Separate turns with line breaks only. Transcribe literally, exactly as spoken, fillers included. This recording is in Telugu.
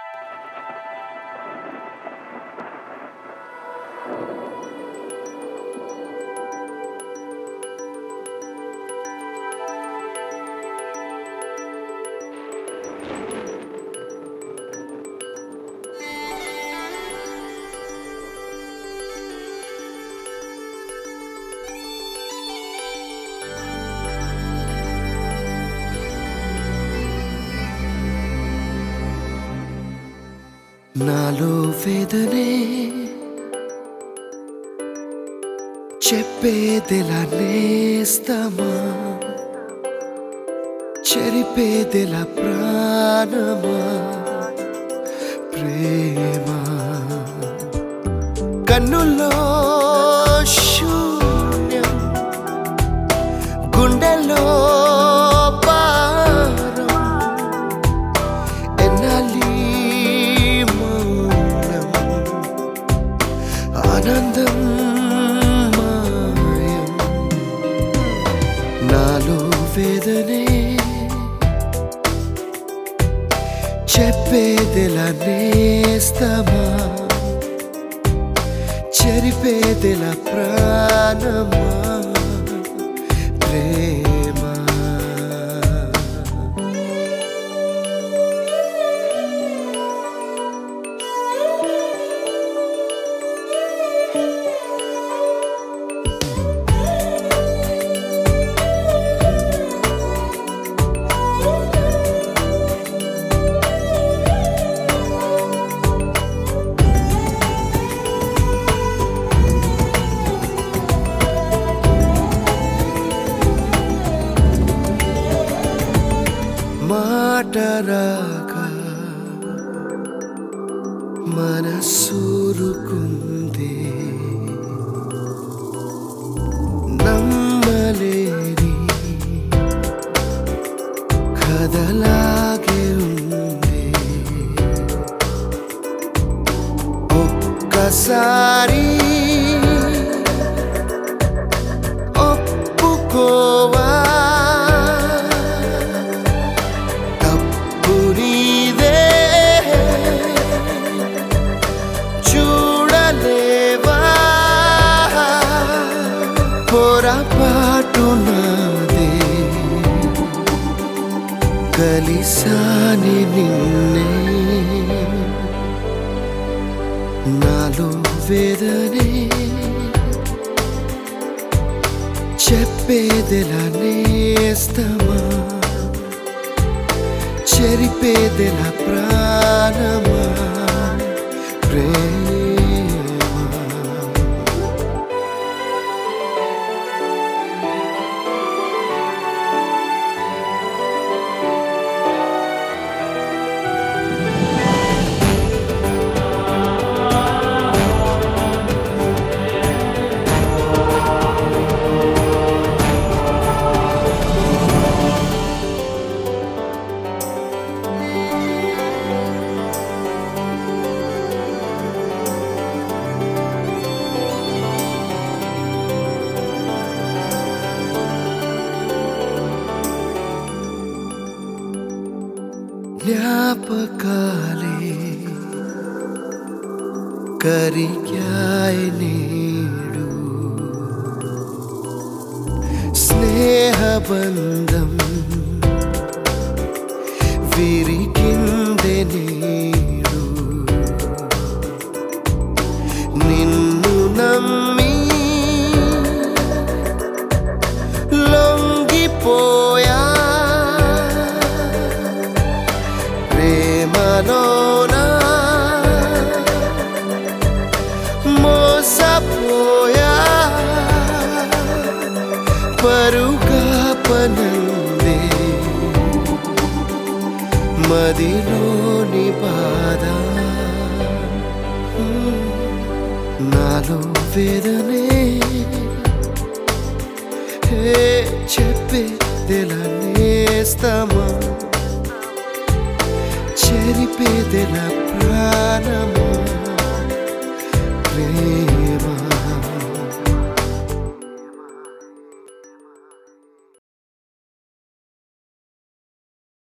నాలో వేదనే చెప్పేదెలా నేస్తమా, చెరిపేదెలా ప్రాణమా, ప్రేమ కన్నుల్లో శూన్యం, గుండెల్లో పారం, ఎన్నాలి మౌనం, ఆనందం మాయం. నాలో వేదనే చెప్పేదెలా నేస్తమా, చెరిపేదెలా ప్రాణమా, ప్రేమ మాటరాక మనసూరుకుంది, నమ్మలేని కథలాగే ఉంది. ఒక్కసారి ఒప్పుకోవా, పొరపాటు నాదే, కలిసాని నిన్నే. నాలో వేదనే చెప్పేదెలా నేస్తమా, చెరిపేదెలా ప్రాణమా, ప్రేమ జ్ఞాపకాలే కరిగాయి నేడు, స్నేహబంధం విరిగిందే నేడు. నిన్ను నమ్మి లొంగిపోయా, ప్రేమలోనా మోసపోయా, పరుగా పనందే మదిలోని బాధ. నాలో వేదనే చెప్పేదెలా నేస్తమా, చెరిపేదెలా ప్రాణమా, ప్రేమ